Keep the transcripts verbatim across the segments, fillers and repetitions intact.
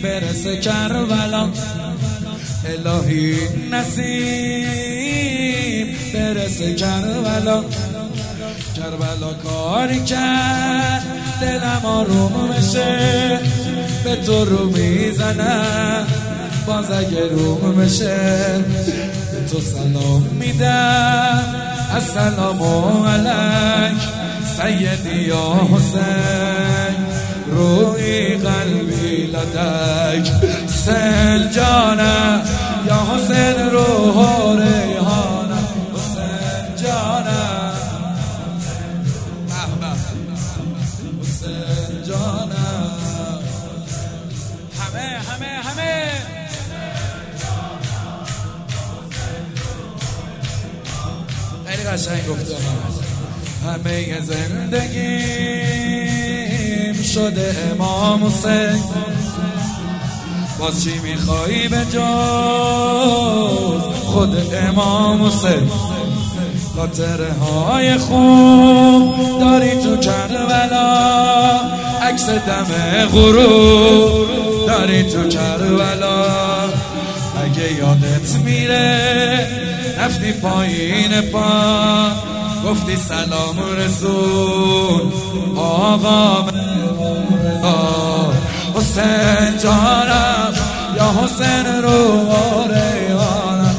برسه کربلا، الهی نصیب برسه کربلا. کربلا کاری کرد دلم آروم بشه، به تو رو میزنم باز اگه روم بشه، به تو سلام میدم السلام علیک سیدی یا حسین، روی قلبی لدک حسین جانم یا حسین روح و ریحانم، حسین جانم حسین جانم، همه همه همه خیلی قشنگ گفته. همه زندگیم شده امام حسین، باز چی میخوایی به جز خود امام حسین؟ خاطره های خوب داری تو کربلا، عکس دم غروب داری تو کربلا. اگه یادت میره رفتی پایین پا، گفتی سلام رسول آقا حسین جانم یا حسین رو ریحانم.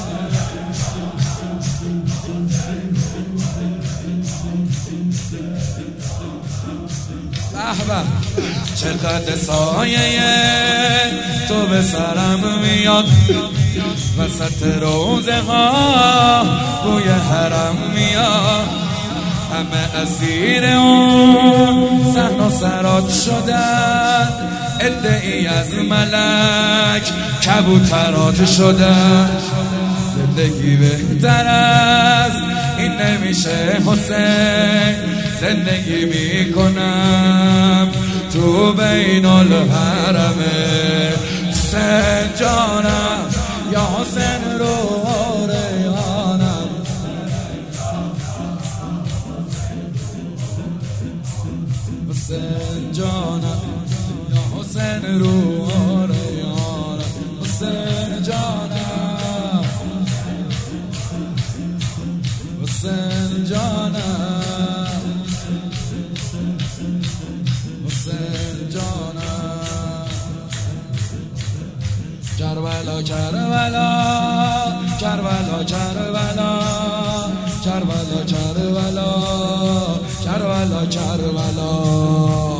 به چقدر سایه تو به سرم میاد، وسط روزه ها بوی حرم میاد. همه اسیر اون صحن و سرات شدن، ادعی از ملک کبوترات شدن. زندگی بهتر از این نمیشه حسین، زندگی میکنم تو بین الحرمه. حسین جانم یا حسین رو ریحانم، حسین جانم یا حسین رو ریحانم، حسین جانم حسین جانم حسین جانم. کربلا کربلا کربلا کربلا کربلا کربلا کربلا کربلا